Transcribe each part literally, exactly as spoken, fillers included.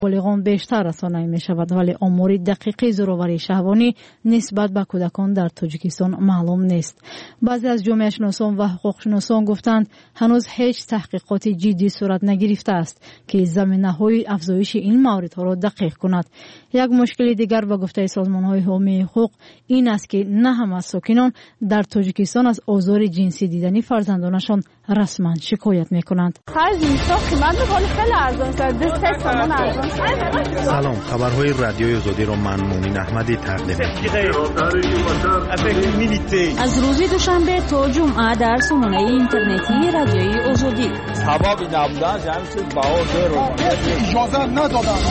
بالغان بیشتر رسانه‌ای می‌شود، ولی آمار دقیقی زورآوری شهوانی نسبت به کودکان در تاجیکستان معلوم نیست. بعضی از جامعه شناسان و حقوق شناسان گفتند هنوز هیچ تحقیقات جدی صورت نگرفته است که زمینه‌های افزایش این موردها را دقیق کند. یک مشکل دیگر به گفته سازمان‌های حقوقی حقوق این است که نه همه ساکنان در تاجیکستان از آزار جنسی دیدنی فرزندانشان رسما شکایت می‌کنند. سلام، خبرهای رادیوی آزادی را من مومن احمدی تقدیم می‌کنم. از روز دوشنبه تا جمعه در سامانه اینترنتی رادیوی آزادی. حبابی نبودن جمعیت باور اجازه ندادن.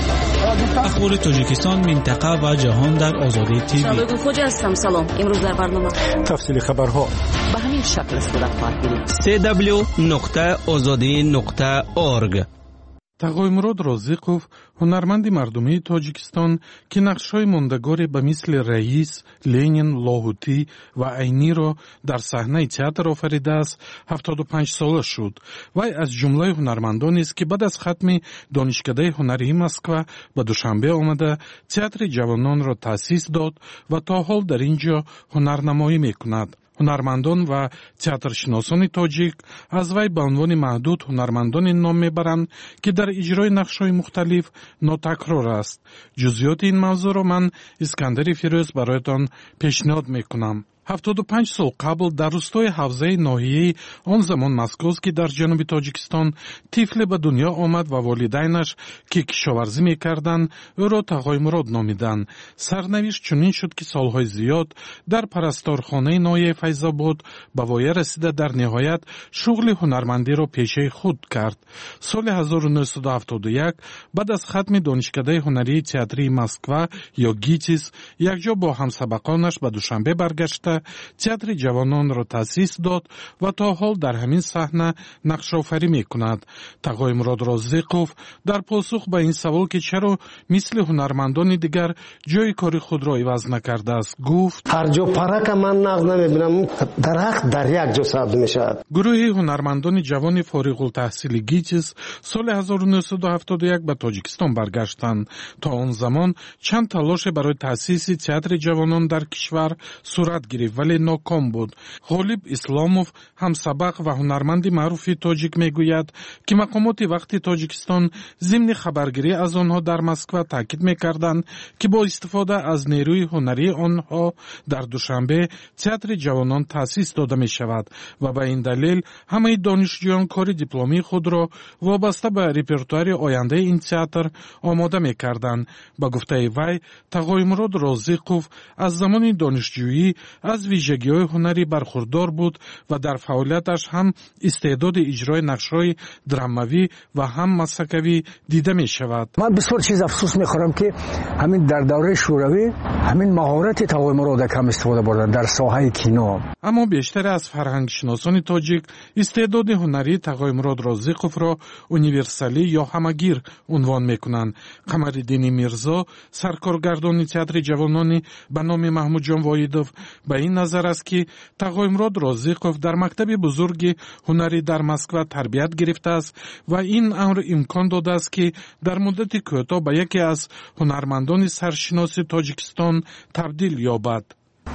اخبار تاجیکستان، منطقه و جهان در آزادی تیوی. شبکه خوجا هستم. سلام. امروز در برنامه تفصیل خبرها به همین شکل صورت خواهد گرفت. سی دبلیو نقطه آزادی نقطه اورگ. تقویمراد رازقوف، هنرمند مردمی تاجیکستان که نقش‌های ماندگاری به مثل رئیس، لنین، لاهوتی و عینی را در صحنه تئاتر آفریده است، هفتاد و پنج ساله شد. وی از جمله هنرمندانی است که بعد از ختم دانشکده هنری مسکو به دوشنبه آمده تئاتر جوانان را تأسیس داد و تا حال در اینجا هنرنمایی می‌کند. هنرمندان و تئاترشناسان تاجیک از وی به عنوان محدود هنرمندان نام میبرند که در اجرای نقش‌های مختلف ناتکرار است. جزئیات این موضوع را من اسکندر فیروز برایتان پیشنهاد میکنم. هفتاد و پنج سال قبل در روستای حوزه ناحیه آن زمان مسکو که در جنوب تاجیکستان طفل به دنیا آمد و والدینش که کشاورزی میکردند او را تقویمراد نامیدند. سرنوشت چنین شد که سالهای زیاد در پرستارخانه ناحیه فیض‌آباد به وای رسیده در نهایت شغل هنرمندی را پیشه خود کرد. سال هزار و نهصد و هفتاد و یک بعد از ختم دانشکده هنری تئاتری مسکو یا گیتیس یکجا با همسبقانش به دوشنبه برگشته تئاتر جوانان را تأسیس داد و تا حال در همین صحنه نقش آفرینی می‌کند. تقویمراد رازقوف در پاسخ به این سوال که چرا مثل هنرمندان دیگر جای کار خود را عوض نکرده است گفت: هر جا پرک من نقد نمی‌بینم، درخت در یک جا ثبت می‌شود. گروه هنرمندان جوان فارغ التحصیل گیتیس سال هزار و نهصد و هفتاد و یک به تاجیکستان برگشتند. تا آن زمان چند تلاش برای تأسیس تئاتر جوانان در کشور صورت گرفت ولی ناکام بود. غالب اسلاموف، همسبق و هنرمند معروف تاجیک میگوید که مقامات وقتی تاجیکستان ضمن خبرگیری از آنها در مسکو تاکید میکردند که با استفاده از نیروی هنری آنها در دوشنبه تئاتر جوانان تأسیس داده می شود و به این دلیل همه دانشجویان کار دیپلمی خود را وابسته به رپرتوار آینده این تئاتر آماده میکردند. با گفته وی تقویمراد رازقوف از زمان دانشجویی از ویژگی‌های هنری برخوردار بود و در فعالیتش هم استعداد اجرای نقش‌های دراموی و هم مسکوی دیده می شود. من بسیار چیز افسوس می‌خورم که همین در دوره شوروی همین مهارت تقویمراد کم استفاده بردن در ساحه کینو. اما بیشتر از فرهنگ شناسان تاجیک استعداد هنری تقویمراد رازقوف را اونیورسالی یا همگیر عنوان می‌کنند. قمرالدین میرزا، سرکارگردان تئاتر جوانانی به نام محمود جان وایدوف، به این نظر است که تقویمراد رازقوف در مکتب بزرگ هنری در مسکو تربیت گرفته است و این امر امکان داده است که در مدت کوتاه به یکی از هنرمندان سرشناس تاجیکستان تبدیل یابد.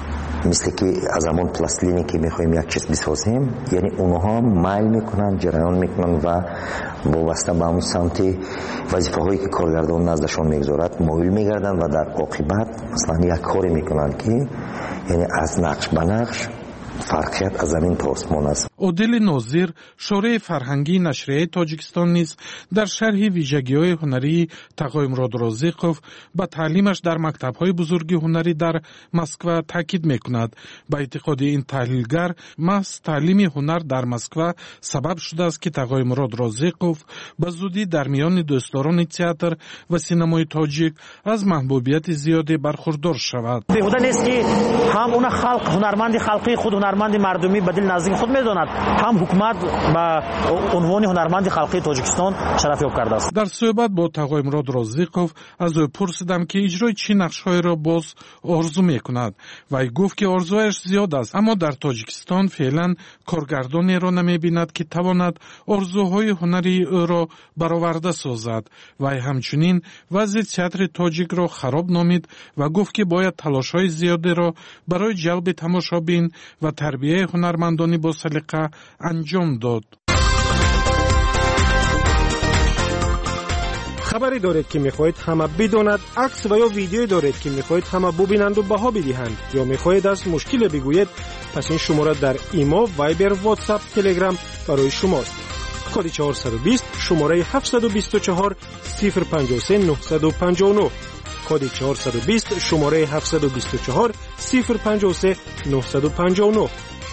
مثل که از زمان پلاستیلینی که میخوایم یک چیز بسازیم، یعنی اونها میل میکنن، جریان میکنن و وابسته به اون سمت وظیفه هایی که کارگردان نزدشون میگذارد مایل میگردن و در عاقبت مثلا یک کاری میکنن که یعنی از نقش به نقش فرقیت از زمین تا آسمان است. عادل ناظر، شورای فرهنگی نشریه تاجیکستان نیز در شرح ویژگی‌های هنری تقویمراد رازقوف به تعلیمش در مکتب‌های بزرگ هنری در مسکو تاکید می‌کند. به اعتقاد این تحلیلگر، محض تعلیم هنر در مسکو سبب شده است که تقویمراد رازقوف به زودی در میان دوستداران تئاتر و سینمای تاجیک از محبوبیت زیادی برخوردار شود. بیهوده نیست که هم اون خلق هنرمند خلقی خود هنرمند مردمی به دل نزدیک خود می‌داند، هم حکومت به عنوان هنرمند خلقی تاجیکستان شرف یاب کرده است. در صحبت با تقای مراد رازیقов از او پرسیدم که اجرای چه نقش‌هایی را باز آرزو می‌کند. وی گفت که آرزویش زیاد است، اما در تاجیکستان فعلا کارگردانی را نمی‌بیند که تواند آرزوهای هنری او را برآورده سازد. وی همچنین وضع تئاتر تاجیک را خراب نامید و گفت که باید تلاش‌های زیادی را برای جلب تماشابین و تربیت هنرمندانی با سلیقه انجام داد. خبری دارید که میخواهید همه بداند، عکس و یا ویدیویی دارید که میخواهید همه ببینند و بها بدهند، یا میخواهید از مشکل بگویید، پس این شماره در ایما، وایبر، واتساپ، تلگرام برای شماست. کد چهارصد و بیست شماره هفتصد و بیست و چهار صفر پنجاه و سه نهصد و پنجاه و نه. کد چهارصد و بیست شماره هفتصد و بیست و چهار صفر پنجاه و سه نهصد و پنجاه و نه.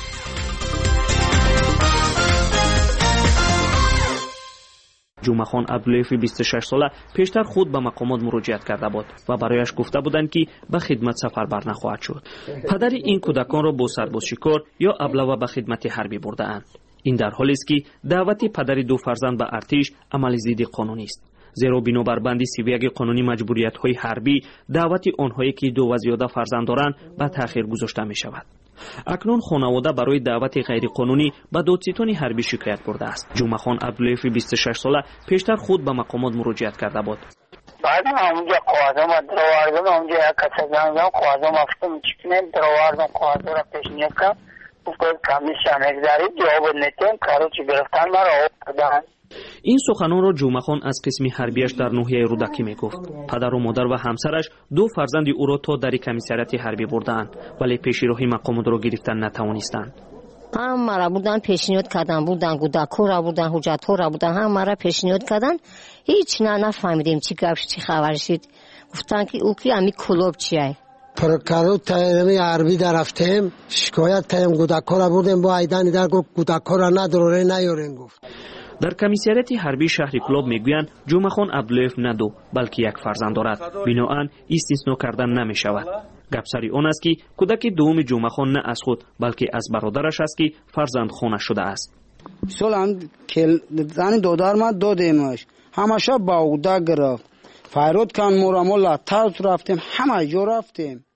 جمعخان عبداللطیف بیست و شش ساله پیشتر خود به مقامات مراجعت کرده بود و برایش گفته بودند که به خدمت سفربر نخواهد شد. پدر این کودکان را با سرباز شکار یا ابله به خدمت حربی برده اند. این در حالی است که دعوت پدر دو فرزند به ارتش عمل ضد قانونی است، زیرا بنابر بند سی و یک قانونی مجبوریت‌های حربی دعوت آنهایی که دو و زیاده فرزند دارند به تأخیر گذاشته می شود. اکنون خانواده برای دعوت غیر قانونی به دادستان حربی شکایت برده است. جمعخان عبداللطیف بیست و شش ساله پیشتر خود به مقامات مراجعت کرده بود. بعد اونجا قاضی دروازه اونجا کسان قاضی مفتم چکنه دروازه قاضی را پیش نیکم گفت کمیشن اگزاری جواب ندیم کارو چی گرفتن مرا آوردن. این سخنان را جمعخان از قسم حربیش در ناحیه رودکی میگفت. پدر و مادر و همسرش دو فرزند او را تا در کمیسریات حربی بردند، ولی پیش راهی مقامات را گرفتن نتوانستند. هم مرا بودن پیشنهاد کردن، بودن گودکو را بودن حجت را بودن، هم مرا پیشنهاد کردن. هیچ نه نفهمیدیم چی گفت چی خبر شد. گفتن که او کی امی کلوب چیه. پرکارو تایمی عربی در رفتیم شکایت کردیم گودکو را بردیم با ایدان در گفت گودکو را نداره نیارین گفت. در کمیسریات حربی شهر کلوب میگویند جمعخان عبداللطیف نه دو بلکه یک فرزند دارد، بنابراین استثنا کردن نمی شود. گپ سری آن است که کودک دوم جمعخان نه از خود بلکه از برادرش است که فرزند خانه شده است. سولان کل زن دودار ما دادیمش همش با او دا گرفت فیرود کن مرامولا تاز رفتیم همه جو رفتیم.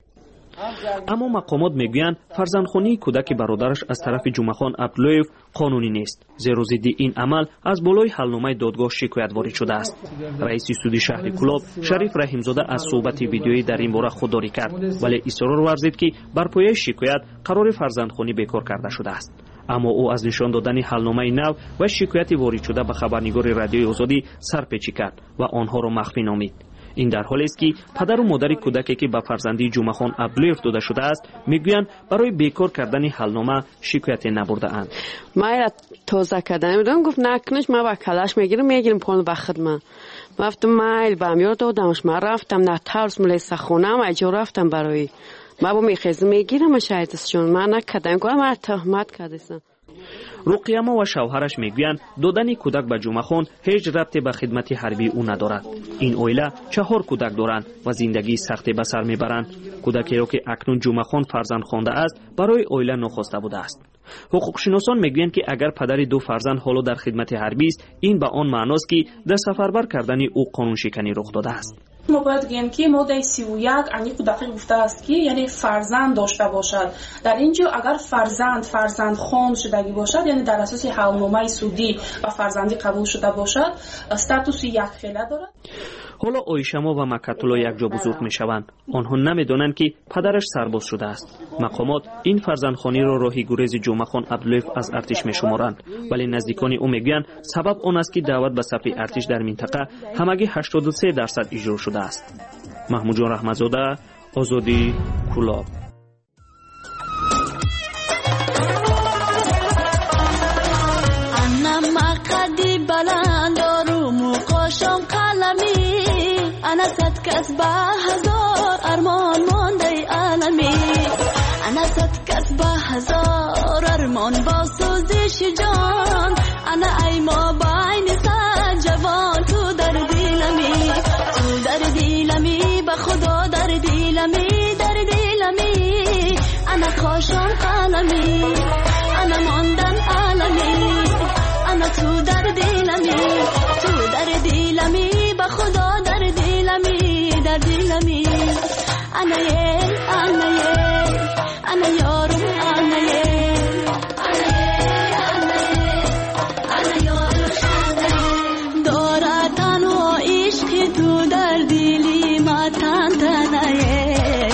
اما مقامات میگویند فرزندخوانی کودک برادرش از طرف جمعخان عبداللطیف قانونی نیست، زیرا ضد این عمل از بالای حلنامه دادگاه شکایت وارد شده است. رئیس سود شهر کلوب شریف رحیمزاده از صحبت ویدیویی در این باره خودداری کرد، ولی اصرار ورزید که بر پایه شکایت قرار فرزندخوانی بیکار کرده شده است. اما او از نشان دادن حلنامه نو و شکایت وارد شده به خبرنگار رادیوی آزادی سرپیچی کرد و آنها را مخفی نامید. این در حالی است که پدر و مادر کودکی که به فرزندی جمعخان عبداللطیف داده شده است میگویند برای بیکار کردن حلنامه شکایت نبرده اند. ما را توزیع کردن میدونم گفت نکنش ما با کلاش میگیریم میگیریم پول بخد ما رفتم مایل با میار دادمش ما رفتم نه ترس ملیسا خونم اجا رفتم برای ما با میخیزم میگیرم شایدشون ما نکردم گفتم ما تهمت کردم. رقیه و شوهرش میگویند دادن کودک به جمعخان هیچ ربطی به خدمت حربی او ندارد. این اویله چهار کودک دارند و زندگی سختی به سر میبرند. کودکی را که اکنون جمعخان فرزند خوانده است برای اویله نخواسته بوده است. حقوقشناسان میگویند که اگر پدر دو فرزند حالا در خدمت حربی است، این به آن معناست که در سفربر کردن او قانون شکنی رخ داده است. ما باید بگیم که ماده سی و یک انی کودکی گفته است که یعنی فرزند داشته باشد. در اینجا اگر فرزند فرزند خان شدگی باشد یعنی در اساس حلنامه سودی و فرزندی قبول شده باشد استاتوس یک خیله دارد. حالا آیشما و مکتولا یک جا بزرگ می شوند. آنها نمیدانند که پدرش سرباز شده است. مقامات این فرزندخوانی را راهی گریز جمعخان عبداللطیف از ارتش می شمارند، ولی نزدیکان او میگویند سبب آن است که دعوت به صف ارتش در منطقه همگی هشتاد و سه درصد اجرا شده است. محمود جان رحمتزاده، آزادی، کلاب. أنا ستكت بهزار أرمان ماندي عالمي أنا ستكت بهزار أرمان باسوزش جان أنا أي ما بعين سجوان تو در دلمي تو در دلمي بخدا در دلمي در دلمي أنا کاشان قلمی انا ماندن عالمی انا تو در دلمی تو در دلمی به خدا در دلمی در دلمی انا یه انا یه انا یارم انا یه انا یارم داره تنها عشق تو در دلی ما تن تنه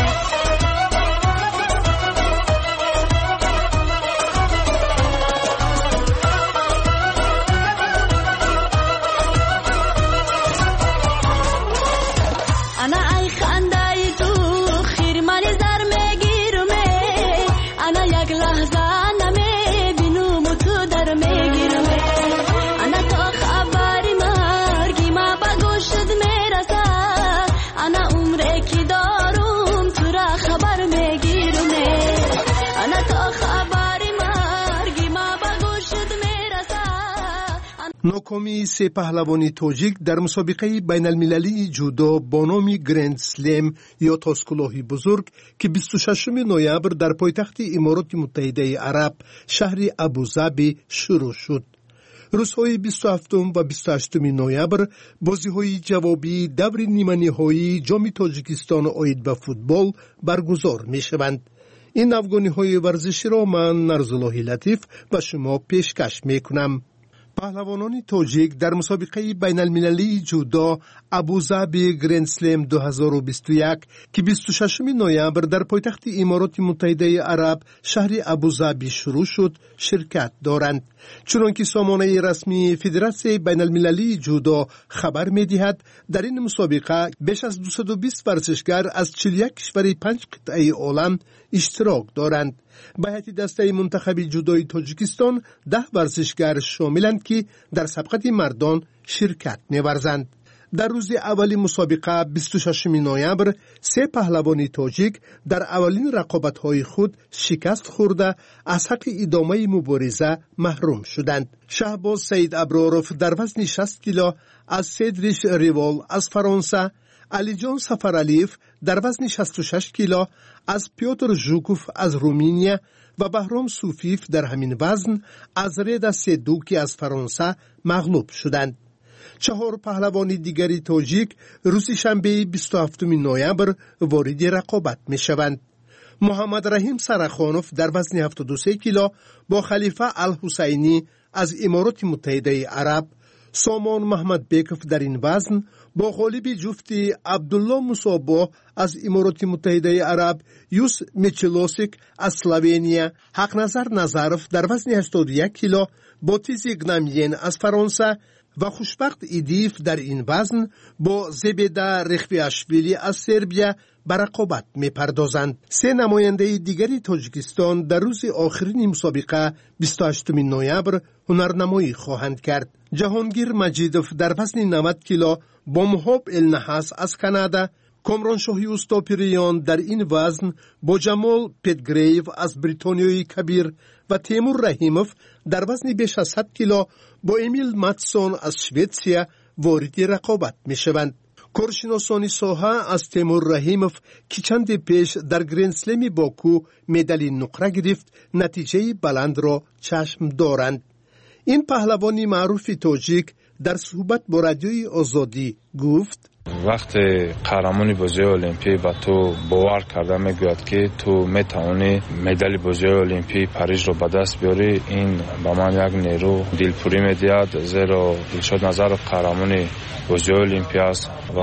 ناکامی سه پهلوانی تاجیک در مسابقه بین المللی جودو با نام گرند سلم یا تاسکلاهی بزرگ که بیست و ششم نوامبر در پایتخت امارات متحده عرب شهر ابوظبی شروع شد. روزهای بیست و هفتم و بیست و هشتم نوامبر بازی‌های جوابی دور نیمه‌نهایی جام تاجیکستان عاید به فوتبال برگزار می‌شوند. این افغانی‌های ورزشی را من نرزالله لطیف و شما پیشکش می‌کنم. پهلوانان تاجیک در مسابقه بین المللی جودو ابوظبی گرند سلم دو هزار و بیست و یک که بیست و ششم نوامبر در پایتخت امارات متحده عرب شهر ابوظبی شروع شد شرکت دارند. چنانکه سامانه رسمی فدراسیون بین المللی جودو خبر می‌دهد در این مسابقه بیش از دویست و بیست ورزشگر از چهل و یک کشور پنج قطعه عالم اشتراک دارند. به هیئت دسته منتخب جودوی تاجیکستان ده ورزشگر شاملند که در سبقت مردان شرکت می‌ورزند. در روز اولی مسابقه بیست و ششم نوامبر سه پهلوانی تاجیک در اولین رقابت‌های خود شکست خورده از حق ادامه مبارزه محروم شدند. شهباز سید ابراروف در وزن شصت کیلو از سیدریش ریوال از فرانسه، علی جان سفرعلیف در وزن شصت و شش کیلو از پیوتر ژوکوف از رومانیا و بهرام صوفیف در همین وزن از ردا سیدوکی از فرانسه مغلوب شدند. چهار پهلوانی دیگری تاجیک روز شنبه بیست و هفتم نوامبر وارد رقابت می شوند. محمد رحیم سرخانوف در وزن هفتاد و سه کیلو با خلیفه الحسینی از امارات متحده عرب، سامان محمد بیکف در این وزن با غالب جفتی عبدالله موسابا از امارات متحده عرب، یوس میچلوسیک از سلوونیا، حق نظر نظرف در وزن هشتاد و یک کیلو با تیزی گنامین از فرانسه و خوشبخت ایدیف در این وزن با زبیده رخویاشویلی از سربیا به رقابت می پردازند. سه نماینده دیگری تاجیکستان در روز آخرین مسابقه بیست و هشتم نوامبر هنرنمایی خواهند کرد. جهانگیر مجیدوف در وزن نود کیلو با مهاب النحاس از کانادا، کامران شاهی اوستاپیریان در این وزن با جمال پتگریو از بریتانیای کبیر و تیمور رحیموف در وزن بیش از صد کیلو با امیل ماتسون از شویتسیا وارد رقابت می شوند. کارشناسان ساحه از تیمور رحیموف که چند پیش در گرند سلم باکو مدال نقره گرفت نتیجه بلند را چشم دارند. این پهلوانی معروف تاجیک در صحبت با رادیوی آزادی گفت: وقتی قهرمانی بازی المپی با تو باور کرده میگوید که تو میتوانی مدال بازی المپی پاریس رو به دست بیاری، این به من یک نیرو دلپوری میدهد، زیرا دلشاد نظر قهرمانی بازی المپی است و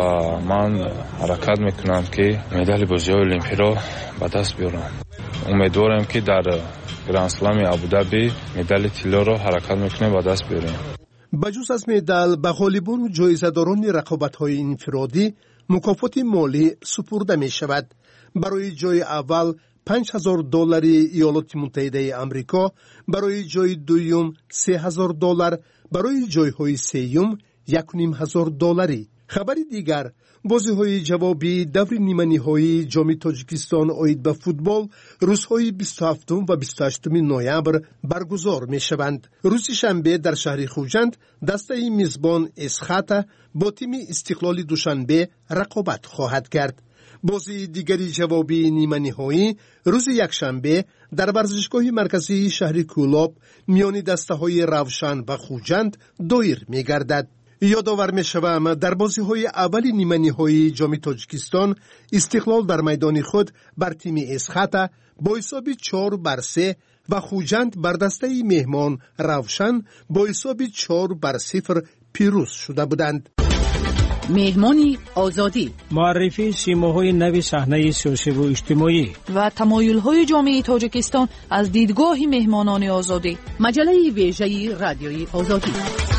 من حرکت میکنم که مدال بازی المپی رو به دست بیارم. امیدوارم که در گرند سلم ابوظبی مدال طلا رو حرکت میکنیم به دست بیاریم. بجز از مدال به غالبان و جایزه‌داران رقابت‌های انفرادی مکافات مالی سپرده می شود. برای جای اول پنج هزار دلار ایالات متحده آمریکا، برای جای دوم سه هزار دلار، برای جایهای سوم یک و نیم هزار دلاری. خبر دیگر، بازی‌های جوابی دور نیمه‌نهایی جام تاجیکستان عاید به فوتبال روزهای بیست و هفتم و بیست و هشتم نوامبر برگزار می‌شوند. روز شنبه در شهر خوجند دسته میزبان اسخاتا با تیم استقلال دوشنبه رقابت خواهد کرد. بازی دیگری جوابی نیمه نهایی روز یکشنبه در ورزشگاه مرکزی شهر کولاب میان دسته‌های روشن و خوجند دایر می‌گردد. یادآور می‌شوم در بازی‌های اول نیمه نهایی جام تاجیکستان استقلال در میدان خود بر تیم اسخاتا با حساب چهار بر سه و خوجند بر دسته مهمان روشن با حساب چهار بر صفر پیروز شده بودند. مهمانی آزادی، معرفی سیماهای نوی صحنه سیاسی و اجتماعی و تمایل‌های جامعه تاجیکستان از دیدگاه مهمانان آزادی. مجله ویژه رادیوی آزادی.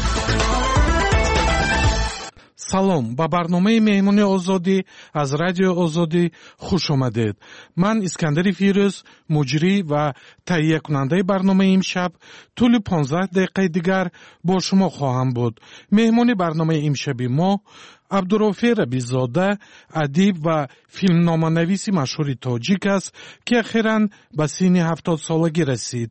салом ба барномаи меҳмони озодӣ аз радиои озодӣ хуш омадед. ман искандари фирӯз муҷрӣ ва таҳиякунандаи барномаи имшаб тӯли понздаҳ дақиқаи дигар бо шумо хоҳам буд. меҳмони барномаи имшаби мо абдурофе рабизода, адиб ва филмноманависи машҳури тоҷик аст ки ахиран ба синни ҳафтод солагӣ расид.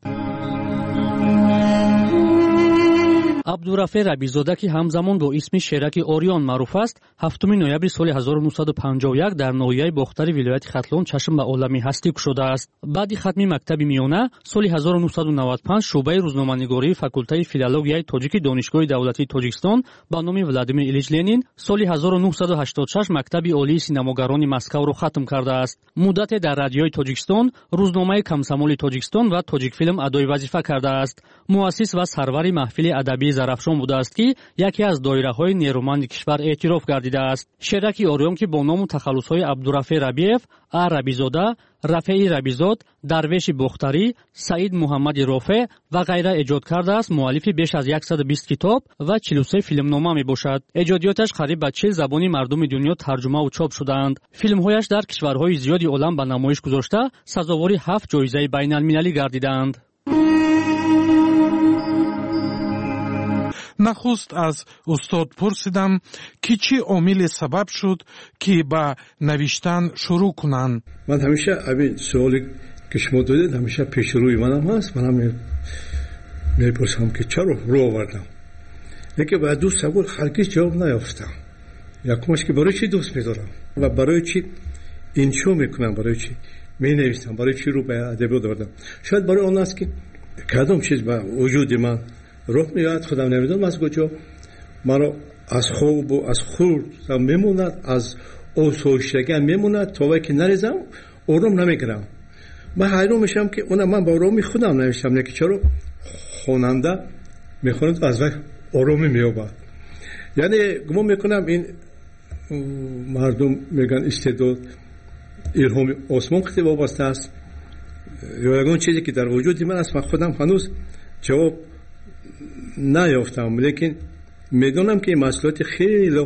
абдурафе рабизода ки ҳамзамон бо исми шераки ориён маъруф аст, ҳафтуми ноябри соли ҳазору нуҳсаду панҷоҳу як дар ноҳияи бохтари вилояти хатлон чашм ба олами ҳастӣ кушодааст. баъди хатми мактаби миёна соли ҳазору нуҳсаду навад و панҷ шуъбаи рӯзноманигории факултаи филологияи тоҷики донишгоҳи давлатии тоҷикистон ба номи Владимир Илич Ленин соли ҳазору нуҳсаду ҳаштоду шаш мактаби олии синамогарони Москавро хатм кардааст. муддате дар радиои Тоҷикистон, рӯзномаи Комсомоли Тоҷикистон ва Тоҷикфилм адои вазифа кардааст. муассис ва сарвари маҳфили адабии зарафшон будааст ки яке аз доираҳои нерӯманди кишвар эътироф гардидааст. шераки ориён ки бо ному тахаллусҳои Абдурафе Рабиев, А Рабизода, Рафеи Рабизод, Дарвеши Бохтарӣ, Саид Муҳаммади Рофе ва ғайра эҷод кардааст. муаллифи беш аз яксаду бист китоб ва чилу се филмнома мебошад. эҷодиёташ қариб ба чил забони мардуми дунё тарҷумаву чоп шудаанд. филмҳояш дар кишварҳои зиёди олам ба намоиш гузошта сазовори ҳафт ҷоизаи байналмилалӣ гардидаанд. нахуст аз устод пурсидам ки чӣ омиле сабаб шуд ки ба навиштан шурӯъ кунанд. ман ҳамеша абин суоле ки шумо додед ҳамеша пешрӯи манам ҳаст. манам мепурсам ки чаро рӯ овардам, лекин ба ду савол ҳаргиз ҷавоб наёфтам. якумаш ки барои чӣ дӯст медорам ва барои чӣ иншо мекунам, барои чӣ менависам, барои чӣ рӯ ба адабиёт овардам. шояд барои он аст ки кадом чиз ба вуҷуди ман роҳ меояд, худам намедонам аз куҷо маро аз хобу аз хурдам мемонад, аз осоиштагиам мемонад, то вақте ки нарезам ором намегирам. ман ҳайрон мешавам ки она ман ба ороми худам навиштам, лекин чаро хонанда мехонад аз вай оромӣ меёбад. яъне гумон мекунам ин мардум мегӯянд истеъдод илҳоми осмон хеле вобаста аст ё ягон чизе ки дар вуҷуди ман аст. ман худам ҳанӯз ҷавоб наёфтам, лекин медонам ки масъулияти хеле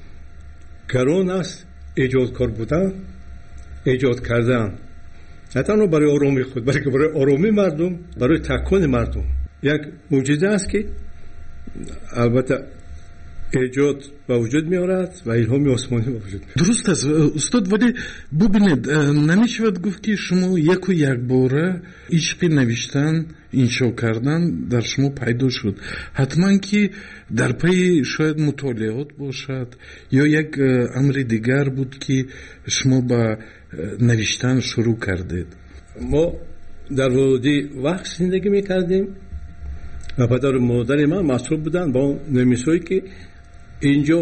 гарон аст эҷодкор будан, эҷод кардан, на танҳо барои оромии худ, балки барои оромии мардум, барои такони мардум. як мӯъҷиза аст ки албатта эҷод ба вуҷуд меорад ва илҳоми осмонӣ ба вуҷуд меорад. дуруст аст устод, вале бубинед, намешавад гуфт ки шумо яку якбора ишқи навиштан, иншо кардан дар шумо пайдо шуд. ҳатман ки дар пайи шояд мутолиот бошад ё як амри дигар буд ки шумо ба навиштан шурӯъ кардед? мо дар води вақт зиндагӣ мекардем ва падару модари ман масъул буданд ба он нависҳое ки инҷо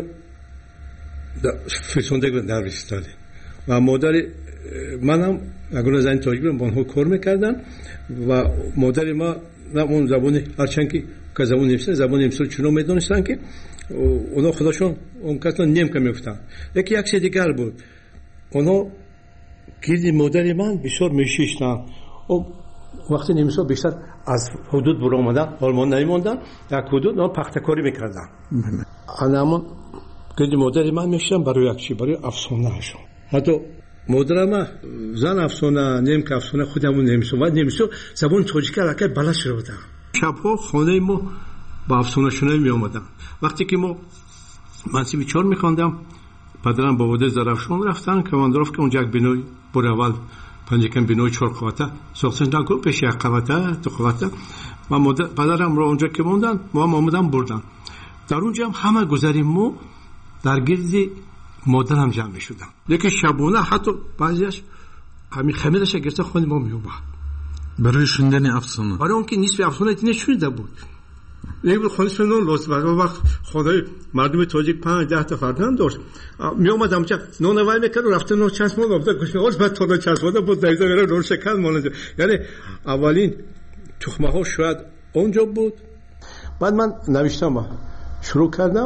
фирсонда дар Исталин ва модари манам ягона зани тоҷик будам, ба онҳо кор мекардам ва модари ман он забони ҳарчанд ки ка забони немисӣ забони немисиро чунон медонистанд ки онҳо худашон он касро немка мегуфтанд. лекин як чизи дигар буд, онҳо гирди модари ман бисёр мешиштанд. вақти немисҳо бештар аз ҳудуд буромадан олмон намемонданд, як ҳудуд он пахтакорӣ мекарданд. анамон гирди модари ман мешиштам барои як чи барои афсонаашон. ҳатто модарама зан афсона, немка афсона, худам немисо ва немисо забони тоҷика аллакай баланд шуда буданд. шабҳо хонаи мо ба афсонашунавӣ меомаданд. вақте ки мо мансиби чор мехондам, падарам ба водаи Зарафшон рафтанд, командировка онҷа як бинои бори аввал панҷакам бинои чор қавата сохтанд, пеш як қавата ду қавата ва падарамро онҷа ки монданд, мо ҳам омадан бурданд. дар онҷа ҳама гузари мо дар гирди مادرم جمع میشدم. یکی شبونه حتی بعضیش همین خمیرش گرفته خونه ما میومد برای شنیدن افسانه. برای اون که نصف افسانه دیگه نشونده بود. یک بار خانه سنون لطف و وقت خدای مردم تاجیک پنج ده تا فرزند داشت. می اومدم چه نون وای میکرد و رفته نون چسبون آورد گوشت بعد تا چسبونده بود دایزا میره نون شکن مونده. یعنی اولین تخمه ها شاید اونجا بود. بعد من نوشتم شروع کردم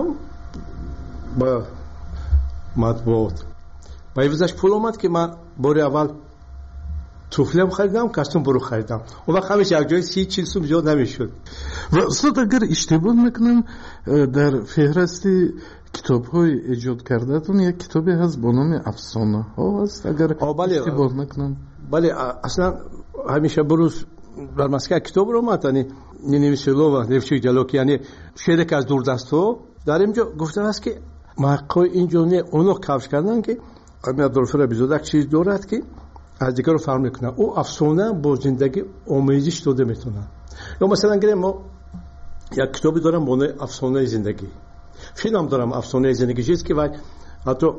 با مطبوعات. با ایوزش پول اومد که من بار اول توفلم خریدم، کاستوم برو خریدم. اون وقت همیشه یک جای سی چیل سوم زیاد نمیشد. و استاد اگر اشتباه میکنم در فهرست کتاب‌های ایجاد کردهتون یک کتابی هست با نام افسانه ها هست اگر اشتباه نکنم. بله اصلا همیشه بروز در مسکه کتاب رو ماتنی نویسلو و نویسچی جلوکی یعنی شعر که از دور دستو در اینجا گفته است که محققای اینجا نه اونو کاوش کردن که امیر دولفر بیزودک چیز دارد که از دیگر رو فهم میکنن. او افسانه با زندگی آمیزش داده میتونن. یا مثلا گریم ما یک کتابی دارم با نام افسانه زندگی. فیلم دارم افسانه زندگی چیزی که وای حتی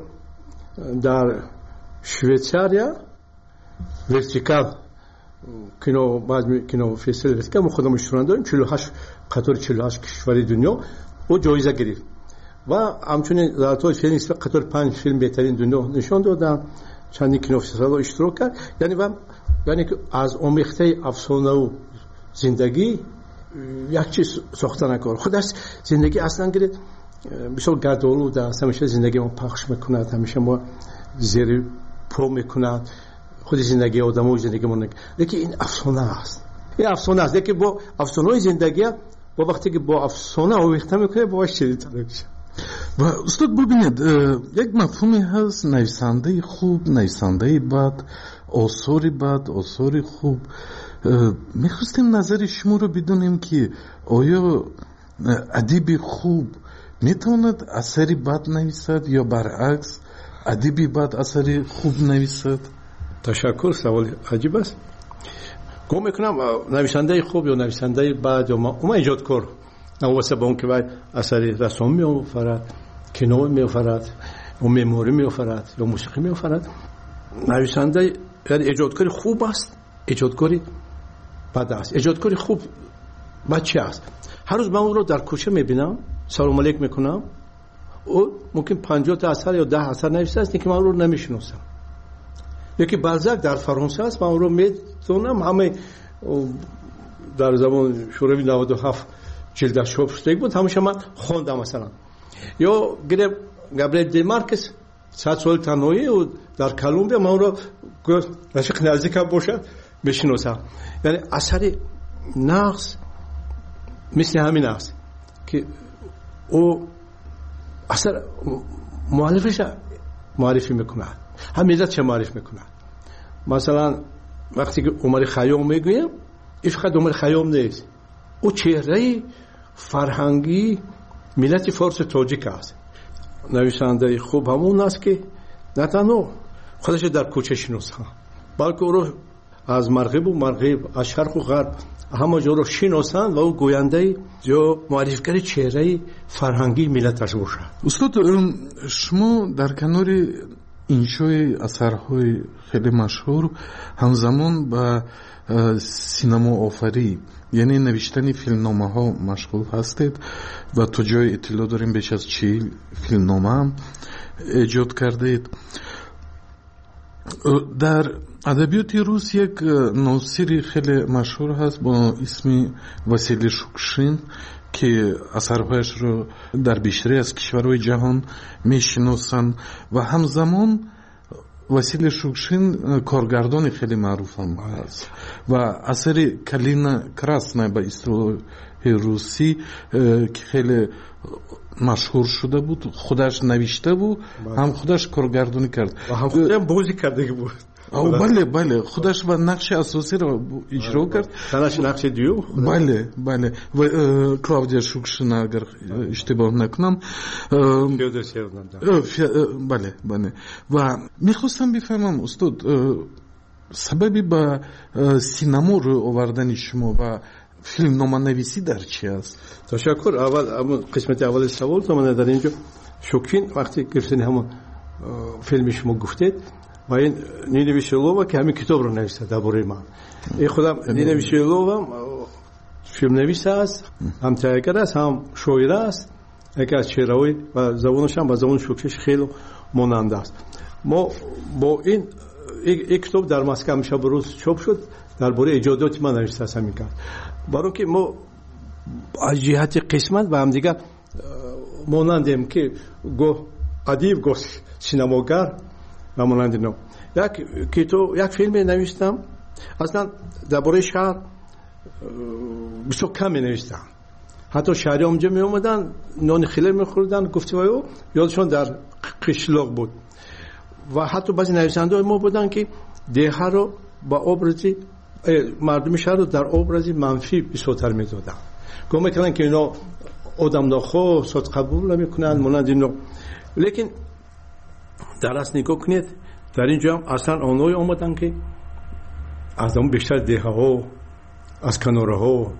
در شویتزاریا ورتیکال کینو باز کینو فستیوال ورتیکال ما خودمون اشتراک داریم چهل و هشت قطار چهل و هشت کشور دنیا و جایزه گرفت و همچنین در طول فیلم قطار پنج فیلم بهترین دنیا نشان دادن. چندین کینو فستیوال اشتراک کرد. یعنی و یعنی که از آمیخته افسانه و زندگی یک چیز ساخته نکار. خودش زندگی اصلا گره بسیار گردآلود است. همیشه زندگی ما پخش میکند، همیشه ما زیر پا میکند. خود زندگی آدم و زندگی ما نک. لیکن این افسانه است. این افسانه است. لیکن با افسانه زندگی با وقتی که با افسانه آمیخته میکنه باش شدیدتر میشه. و استاد ببینید یک مفهومی هست نویسنده خوب، نویسنده بد، آثار بد، آثار خوب. میخواستیم نظر شما رو بدونیم که آیا ادیب خوب میتواند اثری بد نویسد یا برعکس ادیبی بد اثری خوب نویسد؟ تشکر، سوال عجیب است. گم میکنم نویسنده خوب یا نویسنده بد یا ما ایجادکار نواسه با اون که باید اثری رسام می آفرد، کینو می آفرد، و معماری می آفرد یا موسیقی می آفرد. نویسنده یعنی ایجادکاری خوب است، ایجادکاری بد است. ایجادکاری خوب بچه است. هر روز من اون رو در کوچه میبینم، سلام علیک میکنم، او ممکن پنجاه تا اثر یا ده اثر نوشته است که من اون رو نمیشناسم. یکی بالزاک در فرانسه است، من اون رو میدونم، همه در زمان شوروی نود و هفت جلدش چاپ شده بود، همیشه من خواندم مثلا. یا گرب گابریل دی مارکس صد سال تنهایی و در کلمبیا من اون رو رشق نزدیکم باشد میشناسم. یعنی اثر نقص مثل همین است که او اثر مؤلفش معرفی میکنه، هم ملت چه معرفی میکنه. مثلا وقتی که عمر خیام میگویم این فقط عمر خیام نیست، او چهره فرهنگی ملت فارس تاجیک است. نویسنده خوب همون است که نه تنها خودش در کوچه شناسه بلکه او رو از مغرب و مغرب، از شرق و غرب همه جا رو شناسند و او گوینده یا معرفیگر چهره فرهنگی ملتش باشد. استاد شما در کنار انشای اثرهای خیلی مشهور همزمان با سینما آفری یعنی نوشتن فیلمنامه ها مشغول هستید و تو جای اطلاع داریم بیش از چهل فیلمنامه هم ایجاد کردید. در ادبیات روس یک ناصری خیلی مشهور هست با اسم واسیلی شوکشین که اثرهایش رو در بیشتری از کشورهای جهان میشناسن و همزمان واسیلی شوکشین کارگردان خیلی معروف هم هست و اثر کالینا کراسنا به اصطلاح روسی که خیلی مشهور شده بود، خودش نوشته بود، هم خودش کارگردانی کرد و هم خودش بازی کرده بود. او بله بله خودش و نقش اساسی رو اجرا کرد. تنش نقش دیو. بله بله و کلاودیا شوکشین اگر اشتباه نکنم. بله بله و میخواستم بفهمم استاد سببی با سینما رو آوردن شما و فیلمنامه نویسی در چی است؟ تشکر. اول قسمت اول سوال تو من در اینجا شوکین وقتی گرفتن همون فیلم شما گفتید و این نینوی شلووا که همین کتاب رو نوشته درباره من. این خودم نینوی شلووا فیلم نویس است، هم تهیه‌گر است، هم شاعر است. یکی از شعرهای و زبانش هم با زبان شوکش خیلی ماننده است. ما با این این کتاب در مسکو میشه بروز چاپ شد درباره ایجادات من نوشته است همین کرد. برای که ما از جهت قسمت و هم دیگه مانندیم که گو ادیب گو سینماگر و مانند نو. یک کتاب یک فیلم نوشتم اصلا درباره شهر بسیار کم نوشتم. حتی شهری اونجا می اومدن نان خیلی میخوردن گفتگو یادشون در قشلاق بود و حتی بعضی نویسنده ما بودن که دیه رو با ابرزی مردم شهر رو در ابرزی منفی بسیارتر میدادن. گفت میکنن که اینا آدم ناخو صد قبول نمیکنن مانند اینو. لیکن در اصل نگاه کنید در اینجا هم اصلا آنهایی آمدن که از اون بیشتر دیه ها از کناره ها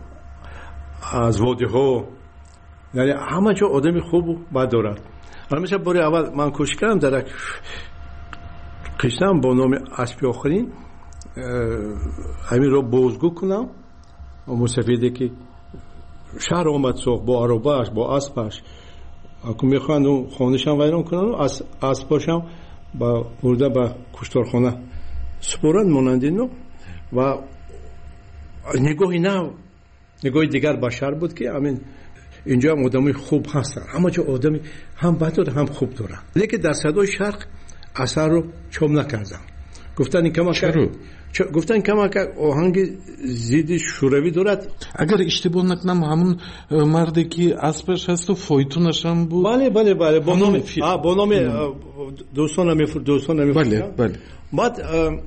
از واده ها یعنی همه جا آدمی خوب و بد دارد. همیشه باری اول من کوشش کردم در یک قشنم با نام اسبی آخرین همین رو بازگو کنم و مستفیده که شهر آمد سوخ با عرباش با اسبش اکو میخواند اون خانهش هم ویران کنن و اسباش هم با برده با کشتارخانه سپورند مانندین و نگاهی نه نگاه دیگر بشر بود که همین اینجا هم آدمی خوب هستن اما چه آدمی هم بد داره هم خوب دارن. لیکن در صدای شرق اثر رو چوم نکردن. گفتن این کما کرد گفتن کما که آهنگ زید شوروی دارد. اگر اشتباه نکنم همون مردی که اسبش هست و فایتونش هم بود. بله بله بله با نام با نام دوستان میفر دوستان میفر. بله بله. بعد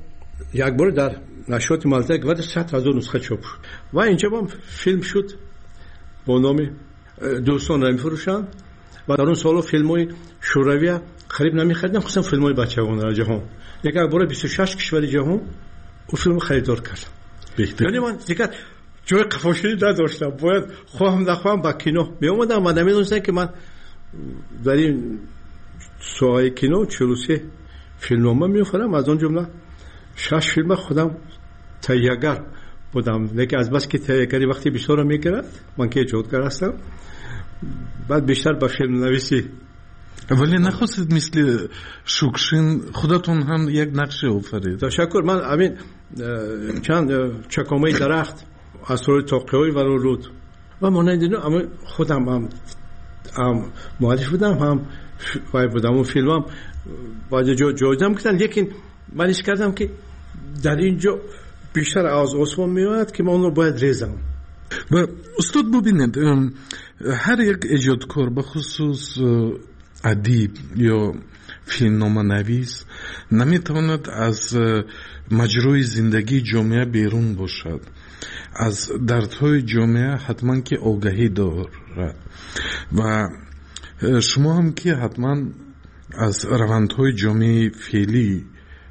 یک بار در نشریات مالزک و صد هزار نسخه چاپ شد و اینجا هم فیلم شد با نام دوستان نمیفروشند و در اون سالا فیلم‌های شوروی خرید نمی‌خریدن خصوصا فیلم‌های بچگانه در جهان. یک بار بیست و شش کشور جهان اون فیلم خریدار کردم. یعنی من دیگه جای قفاشی نداشتم باید خواهم نخواهم با کینو می اومدم و نمی‌دونستم که من در این ساحه کینو چهل و سه فیلمنامه می‌آفرم از اون جمله شش فیلم خودم تهیه‌گر بودم. لیکن از بس که تهیه‌گری وقتی بیشتر می‌کرد من که ایجادگر هستم بعد بیشتر با فیلم نویسی. ولی نخواستید مثل شوکشین خودتون هم یک نقشه آفرید. تشکر. من همین چند چکامه درخت اسرار تاقی‌های ولو رود و مانند اینا اما خودم هم هم مؤلف بودم هم وای بودم و فیلمم بعد جا جویدم کردن. لیکن من ایش کردم که در اینجا بیشتر از آسمان میاد که من اون رو باید ریزم. و استاد ببینید هر یک ایجادکار به خصوص ادیب یا فیلمنامه نویس نمیتواند از مجروی زندگی جامعه بیرون باشد. از دردهای جامعه حتما که آگاهی دارد و شما هم که حتما از روندهای جامعه فعلی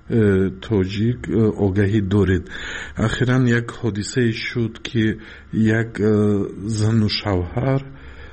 تاجیک آگاهی دارید. اخیراً یک حادثه شد که یک زن و شوهر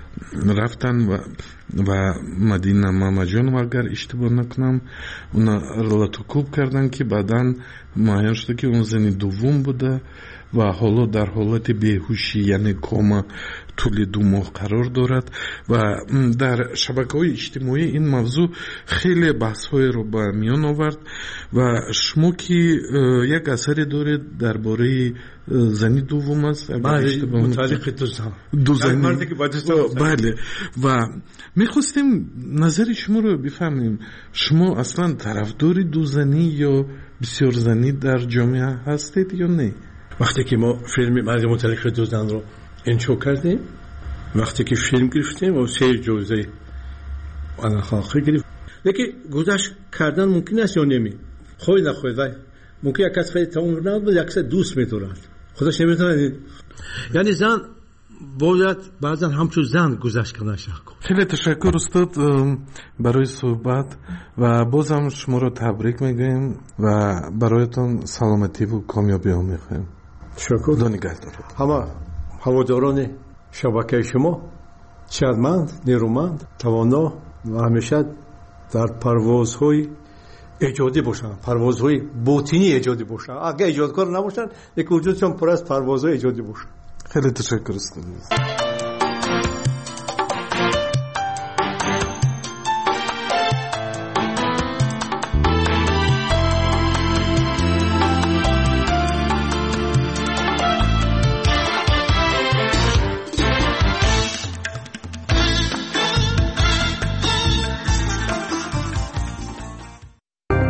رفتن و و مدینه ماماجان و اگر اشتباه نکنم اونا رلاتوکوب کردن که بعداً معلوم شد که اون زن دوم بوده و حالا در حالت بیهوشی یعنی کوما طول دو ماه قرار دارد و در شبکه‌های اجتماعی این موضوع خیلی بحث‌های رو به میان آورد و شما که یک اثری دارید درباره زنی دوم است متعلق دو زن دو زنی بله و میخواستیم نظر شما رو بفهمیم. شما اصلا طرفدار دو زنی یا بسیار زنی در جامعه هستید یا نه؟ وقتی که ما فیلم مرد متعلق دو زن رو انشو کردیم وقتی که فیلم گرفتیم و سه جوزه آن خاصی گرفت لیکن گذشت کردن ممکن است یا نمی خواهی نخواهی وای ممکن یک کس خیلی تاون رو نبود یک کس دوست میدارد خودش نمیتونه یعنی زن باید بعضا همچون زن گذشت کنه. خیلی تشکر استاد برای صحبت و بازم شما رو تبریک میگیم و برایتون سلامتی و کامیابی ها میخوایم. شکر. خدا نگهدار. همه هواداران شبکه شما شادمند، نیرومند، توانا و همیشه در پروازهای ایجادی باشن، پروازهای باطنی ایجادی باشن. اگه ایجادکار نباشن یک وجودشان پر از پروازهای ایجادی باشن. خیلی تشکر است.